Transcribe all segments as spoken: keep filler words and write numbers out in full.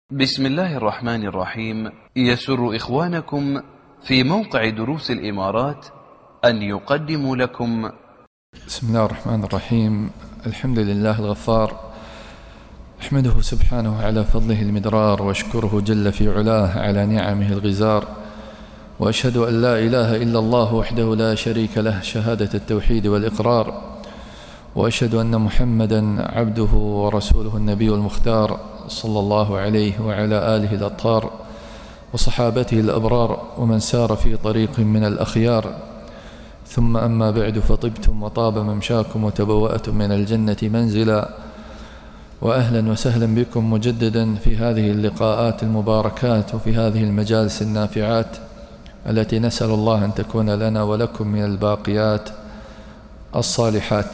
بسم الله الرحمن الرحيم. يسر إخوانكم في موقع دروس الإمارات أن يقدموا لكم بسم الله الرحمن الرحيم. الحمد لله الغفار، أحمده سبحانه على فضله المدرار، واشكره جل في علاه على نعمه الغزار، وأشهد أن لا إله إلا الله وحده لا شريك له شهادة التوحيد والإقرار، وأشهد أن محمدا عبده ورسوله النبي المختار صلى الله عليه وعلى آله الأطهار وصحابته الأبرار ومن سار في طريق من الأخيار. ثم أما بعد، فطبتم وطاب ممشاكم وتبوأتم من الجنة منزلا، وأهلا وسهلا بكم مجددا في هذه اللقاءات المباركات وفي هذه المجالس النافعات التي نسأل الله أن تكون لنا ولكم من الباقيات الصالحات.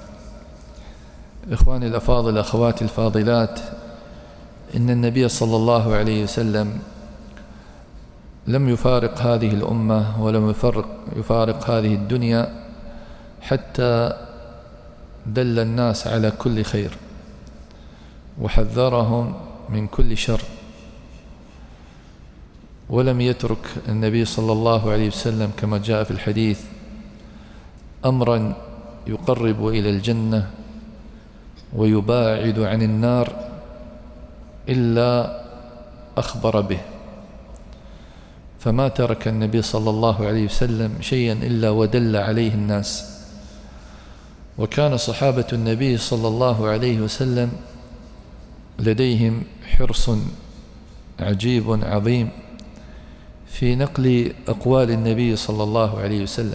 إخواني الأفاضل، أخواتي الفاضلات، إن النبي صلى الله عليه وسلم لم يفارق هذه الأمة ولم يفارق, يفارق هذه الدنيا حتى دل الناس على كل خير وحذرهم من كل شر، ولم يترك النبي صلى الله عليه وسلم كما جاء في الحديث أمرا يقرب إلى الجنة ويباعد عن النار إلا أخبر به. فما ترك النبي صلى الله عليه وسلم شيئا إلا ودل عليه الناس. وكان صحابة النبي صلى الله عليه وسلم لديهم حرص عجيب عظيم في نقل أقوال النبي صلى الله عليه وسلم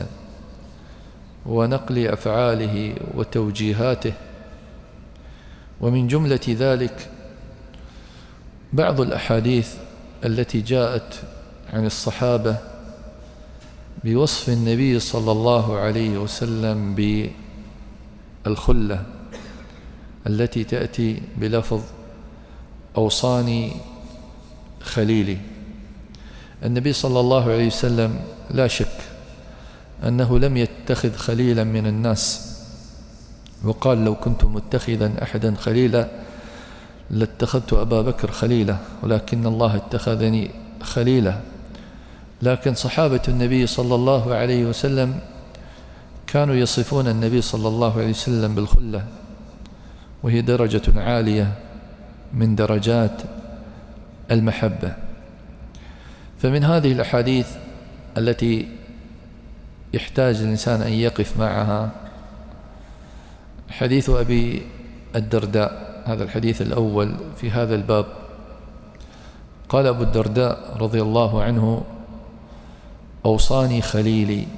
ونقل أفعاله وتوجيهاته. ومن جملة ذلك بعض الأحاديث التي جاءت عن الصحابة بوصف النبي صلى الله عليه وسلم بالخلة التي تأتي بلفظ أوصاني خليلي. النبي صلى الله عليه وسلم لا شك أنه لم يتخذ خليلا من الناس، وقال لو كنت متخذا أحدا خليلا لاتخذت أبا بكر خليلا، ولكن الله اتخذني خليلا. لكن صحابة النبي صلى الله عليه وسلم كانوا يصفون النبي صلى الله عليه وسلم بالخلة، وهي درجة عالية من درجات المحبة. فمن هذه الأحاديث التي يحتاج الإنسان أن يقف معها حديث أبي الدرداء، هذا الحديث الأول في هذا الباب. قال أبو الدرداء رضي الله عنه: أوصاني خليلي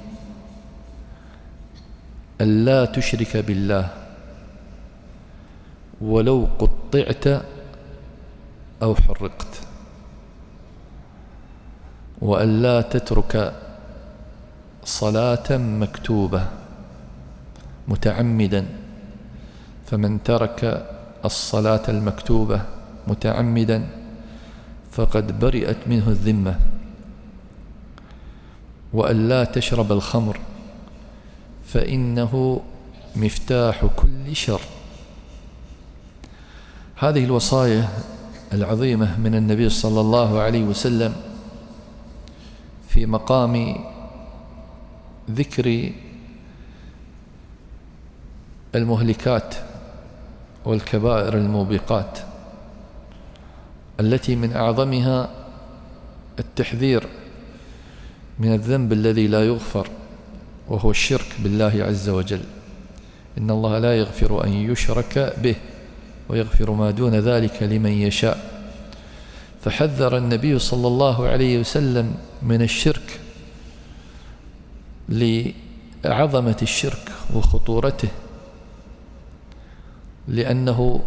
ألا تشرك بالله ولو قطعت أو حرقت، وألا تترك صلاة مكتوبة متعمدا، فمن ترك الصلاة المكتوبة متعمدا فقد برئت منه الذمة، وألا تشرب الخمر فإنه مفتاح كل شر. هذه الوصايا العظيمة من النبي صلى الله عليه وسلم في مقام ذكر المهلكات والكبائر الموبقات، التي من أعظمها التحذير من الذنب الذي لا يغفر، وهو الشرك بالله عز وجل. إن الله لا يغفر أن يشرك به ويغفر ما دون ذلك لمن يشاء. فحذر النبي صلى الله عليه وسلم من الشرك لعظمة الشرك وخطورته، لأنه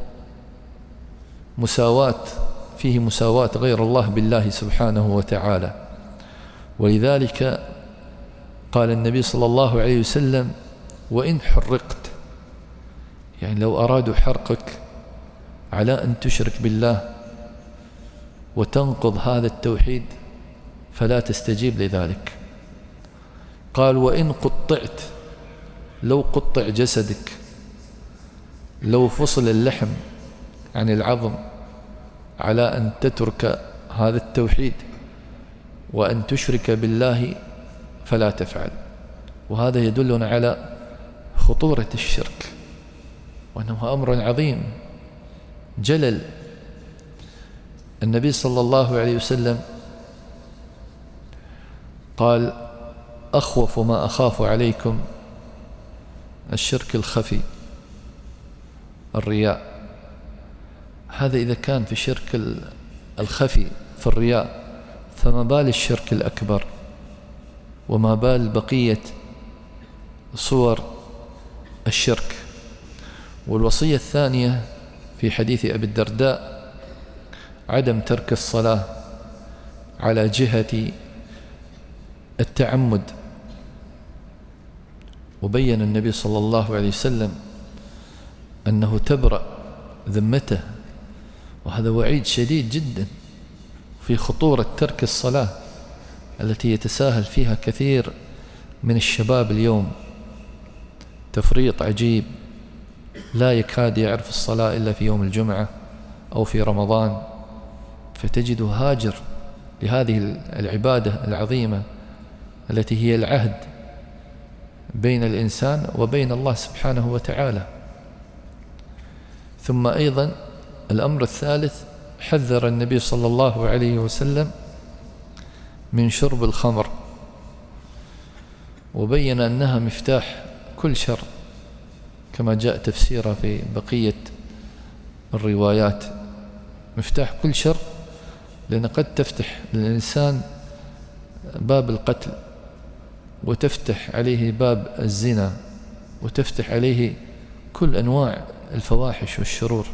مساواة فيه مساواة غير الله بالله سبحانه وتعالى. ولذلك قال النبي صلى الله عليه وسلم: وإن حرقت، يعني لو أرادوا حرقك على أن تشرك بالله وتنقض هذا التوحيد فلا تستجيب لذلك. قال: وإن قطعت، لو قطع جسدك، لو فصل اللحم عن العظم على أن تترك هذا التوحيد وأن تشرك بالله فلا تفعل. وهذا يدلنا على خطورة الشرك وأنه أمر عظيم جلل. النبي صلى الله عليه وسلم قال: أخوف ما أخاف عليكم الشرك الخفي، الرياء. هذا إذا كان في الشرك الخفي في الرياء، فما بال الشرك الأكبر، وما بال بقية صور الشرك. والوصية الثانية في حديث أبي الدرداء عدم ترك الصلاة على جهة التعمد. وبين النبي صلى الله عليه وسلم أنه تبرأ ذمته، وهذا وعيد شديد جدا في خطورة ترك الصلاة التي يتساهل فيها كثير من الشباب اليوم تفريط عجيب، لا يكاد يعرف الصلاة إلا في يوم الجمعة أو في رمضان، فتجده هاجر لهذه العبادة العظيمة التي هي العهد بين الإنسان وبين الله سبحانه وتعالى. ثم أيضا الأمر الثالث، حذر النبي صلى الله عليه وسلم من شرب الخمر، وبين أنها مفتاح كل شر كما جاء تفسيرها في بقية الروايات. مفتاح كل شر، لأن قد تفتح للإنسان باب القتل، وتفتح عليه باب الزنا، وتفتح عليه كل أنواع الفواحش والشرور.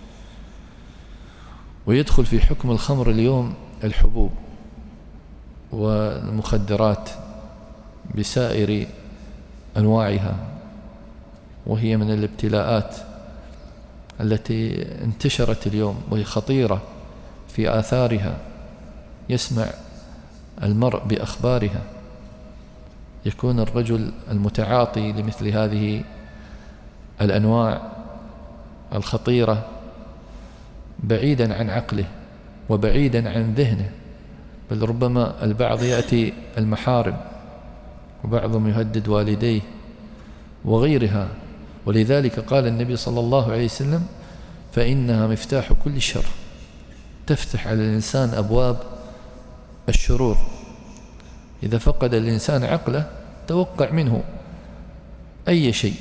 ويدخل في حكم الخمر اليوم الحبوب والمخدرات بسائر أنواعها، وهي من الابتلاءات التي انتشرت اليوم وهي خطيرة في آثارها. يسمع المرء بأخبارها، يكون الرجل المتعاطي لمثل هذه الأنواع الخطيرة بعيدا عن عقله وبعيدا عن ذهنه، بل ربما البعض يأتي المحارم، وبعضهم يهدد والديه وغيرها. ولذلك قال النبي صلى الله عليه وسلم: فإنها مفتاح كل شر، تفتح على الإنسان أبواب الشرور. إذا فقد الإنسان عقله توقع منه أي شيء.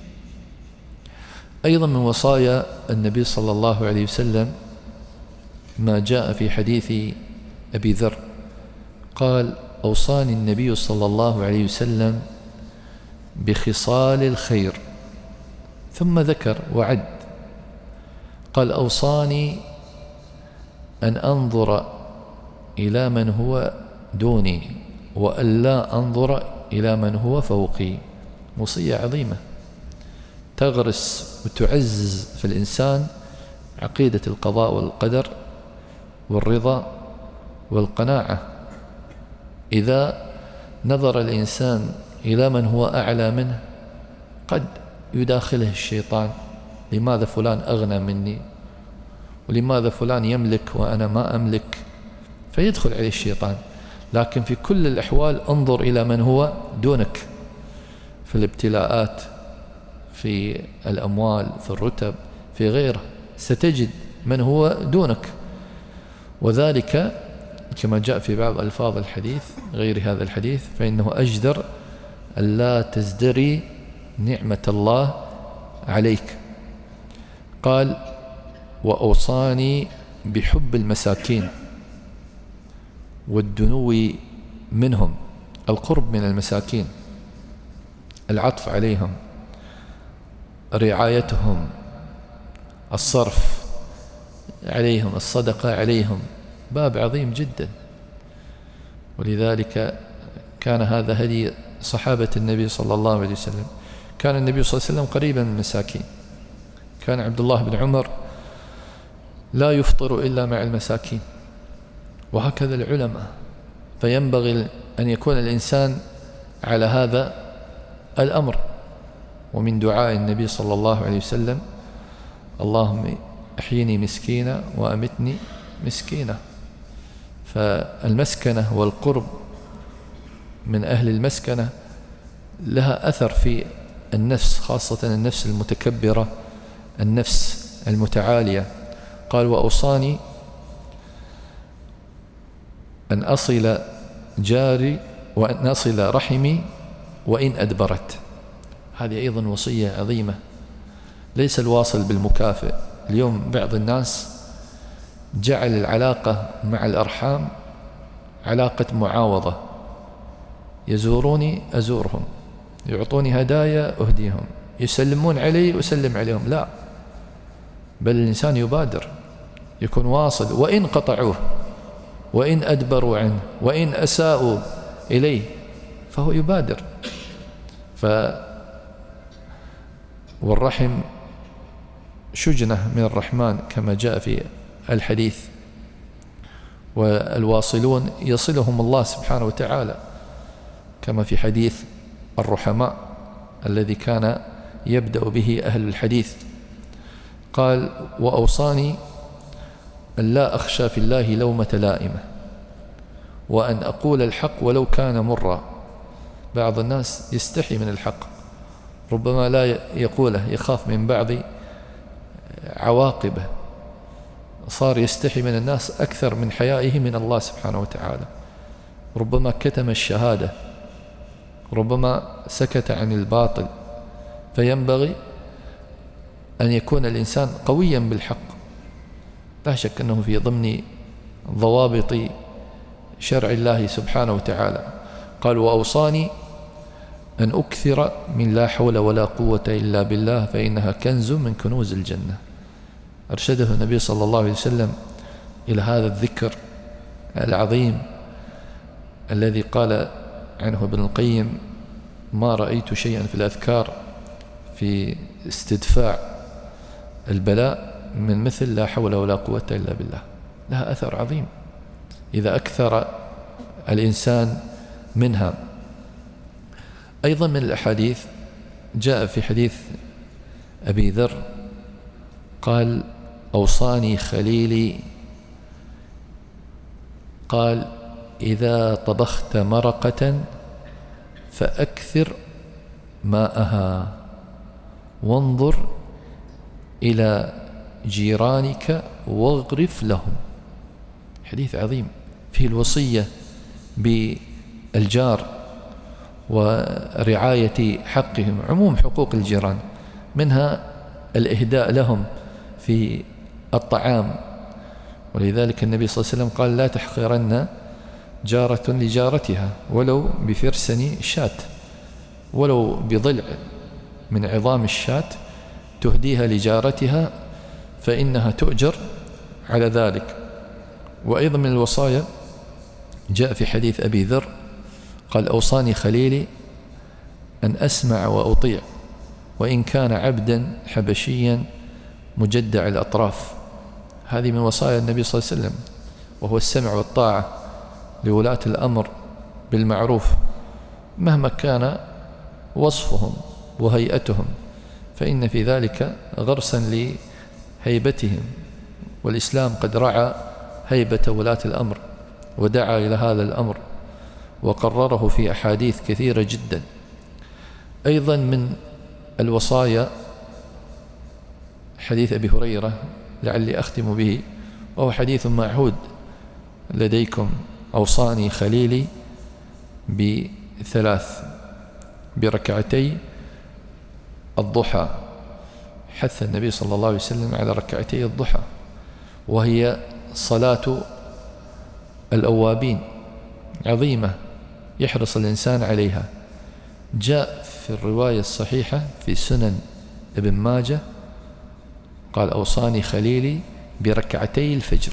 أيضا من وصايا النبي صلى الله عليه وسلم ما جاء في حديث أبي ذر، قال: أوصاني النبي صلى الله عليه وسلم بخصال الخير، ثم ذكر وعد، قال: أوصاني أن أنظر إلى من هو دوني وأن لا أنظر إلى من هو فوقي. وصية عظيمة تغرس وتعزز في الإنسان عقيدة القضاء والقدر والرضا والقناعة. إذا نظر الإنسان إلى من هو أعلى منه قد يداخله الشيطان: لماذا فلان أغنى مني؟ ولماذا فلان يملك وأنا ما أملك؟ فيدخل عليه الشيطان. لكن في كل الأحوال انظر إلى من هو دونك في الابتلاءات، في الأموال، في الرتب، في غيره، ستجد من هو دونك. وذلك كما جاء في بعض ألفاظ الحديث غير هذا الحديث: فإنه أجدر ألا تزدري نعمة الله عليك. قال: وأوصاني بحب المساكين والدنو منهم، القرب من المساكين، العطف عليهم، رعايتهم، الصرف عليهم، الصدقة عليهم، باب عظيم جدا. ولذلك كان هذا هدي صحابة النبي صلى الله عليه وسلم. كان النبي صلى الله عليه وسلم قريبا من المساكين. كان عبد الله بن عمر لا يفطر إلا مع المساكين، وهكذا العلماء. فينبغي أن يكون الإنسان على هذا الأمر. ومن دعاء النبي صلى الله عليه وسلم: اللهم أحيني مسكينة وأمتني مسكينة. فالمسكنة والقرب من أهل المسكنة لها أثر في النفس، خاصة النفس المتكبرة، النفس المتعالية. قال وأوصاني أن أصل جاري وأن أصل رحمي وإن أدبرت. هذه أيضا وصية عظيمة. ليس الواصل بالمكافئ. اليوم بعض الناس جعل العلاقة مع الأرحام علاقة معاوضة، يزوروني أزورهم، يعطوني هدايا أهديهم، يسلمون علي أسلم عليهم. لا، بل الإنسان يبادر، يكون واصل، وإن قطعوه وإن أدبروا عنه وإن أساءوا إليه فهو يبادر. ف والرحم شجنة من الرحمن كما جاء في الحديث، والواصلون يصلهم الله سبحانه وتعالى كما في حديث الرحماء الذي كان يبدأ به أهل الحديث. قال وأوصاني أن لا أخشى في الله لومة لائمة وأن أقول الحق ولو كان مرا. بعض الناس يستحي من الحق، ربما لا يقوله، يخاف من بعض عواقبه، صار يستحي من الناس أكثر من حيائه من الله سبحانه وتعالى. ربما كتم الشهادة، ربما سكت عن الباطل. فينبغي أن يكون الإنسان قويا بالحق، لا شك أنه في ضمن ضوابط شرع الله سبحانه وتعالى. قال وأوصاني أن أكثر من لا حول ولا قوة إلا بالله فإنها كنز من كنوز الجنة. أرشده النبي صلى الله عليه وسلم إلى هذا الذكر العظيم الذي قال عنه ابن القيم ما رأيت شيئا في الأذكار في استدفاع البلاء من مثل لا حول ولا قوة إلا بالله. لها أثر عظيم إذا أكثر الإنسان منها. أيضا من الأحاديث جاء في حديث أبي ذر قال أوصاني خليلي، قال إذا طبخت مرقة فأكثر ماءها وانظر إلى جيرانك واغرف لهم. حديث عظيم فيه الوصية بالجار ورعاية حقهم، عموم حقوق الجيران، منها الإهداء لهم في الطعام. ولذلك النبي صلى الله عليه وسلم قال لا تحقرن جارة لجارتها ولو بفرسن شاة، ولو بضلع من عظام الشاة تهديها لجارتها فإنها تؤجر على ذلك. وأيضا من الوصايا جاء في حديث أبي ذر قال أوصاني خليلي أن أسمع وأطيع وإن كان عبدا حبشيا مجدع الأطراف. هذه من وصايا النبي صلى الله عليه وسلم، وهو السمع والطاعة لولاة الأمر بالمعروف مهما كان وصفهم وهيئتهم، فإن في ذلك غرسا لهيبتهم. والإسلام قد رعى هيبة ولاة الأمر ودعا إلى هذا الأمر وقرره في أحاديث كثيرة جدا. أيضا من الوصايا حديث أبي هريرة لعلي أختم به، وهو حديث معهود لديكم: أوصاني خليلي بثلاث، بركعتي الضحى. حث النبي صلى الله عليه وسلم على ركعتي الضحى، وهي صلاة الأوابين، عظيمة يحرص الإنسان عليها. جاء في الرواية الصحيحة في سنن ابن ماجه قال أوصاني خليلي بركعتي الفجر،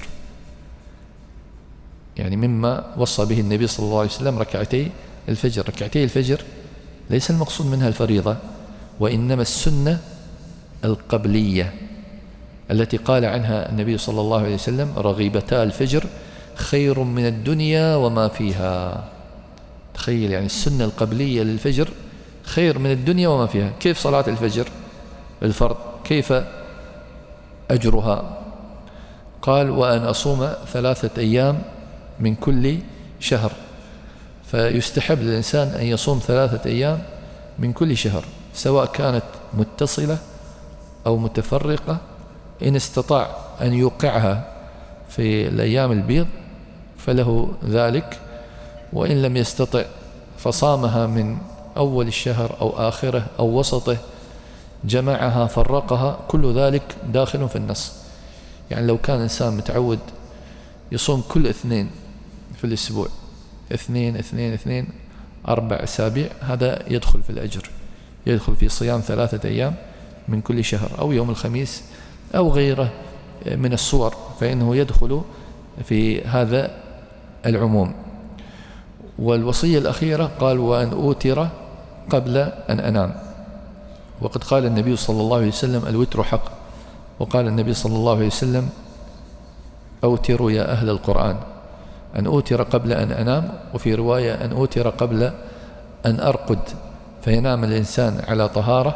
يعني مما وصى به النبي صلى الله عليه وسلم ركعتي الفجر. ركعتي الفجر ليس المقصود منها الفريضة، وإنما السنة القبلية التي قال عنها النبي صلى الله عليه وسلم رغيبتا الفجر خير من الدنيا وما فيها. تخيل، يعني السنة القبلية للفجر خير من الدنيا وما فيها. كيف صلاة الفجر الفرض؟ كيف أجرها. قال وأن أصوم ثلاثة أيام من كل شهر، فيستحب للإنسان أن يصوم ثلاثة أيام من كل شهر، سواء كانت متصلة أو متفرقة. إن استطاع أن يوقعها في الأيام البيض فله ذلك، وإن لم يستطع فصامها من أول الشهر أو آخره أو وسطه، جمعها فرقها، كل ذلك داخل في النص. يعني لو كان إنسان متعود يصوم كل اثنين في الأسبوع، اثنين اثنين اثنين أربع أسابيع، هذا يدخل في الأجر، يدخل في صيام ثلاثة أيام من كل شهر، أو يوم الخميس أو غيره من الصور، فإنه يدخل في هذا العموم. والوصية الأخيرة قال وأن أوتر قبل أن أنام، وقد قال النبي صلى الله عليه وسلم الوتر حق، وقال النبي صلى الله عليه وسلم أوتروا يا أهل القرآن، أن أوتر قبل أن أنام، وفي رواية أن أوتر قبل أن أرقد، فينام الإنسان على طهارة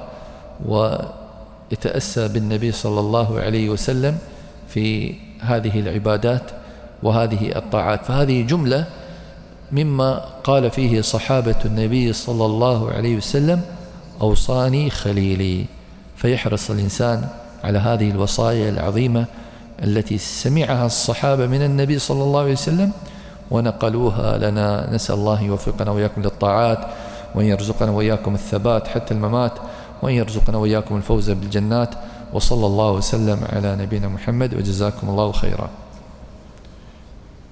ويتأسى بالنبي صلى الله عليه وسلم في هذه العبادات وهذه الطاعات. فهذه جملة مما قال فيه صحابة النبي صلى الله عليه وسلم أوصاني خليلي، فيحرص الإنسان على هذه الوصايا العظيمة التي سمعها الصحابة من النبي صلى الله عليه وسلم ونقلوها لنا. نسأل الله يوفقنا وإياكم للطاعات، وأن يرزقنا وإياكم الثبات حتى الممات، وأن يرزقنا وإياكم الفوز بالجنات. وصلى الله وسلم على نبينا محمد، وجزاكم الله خيرا.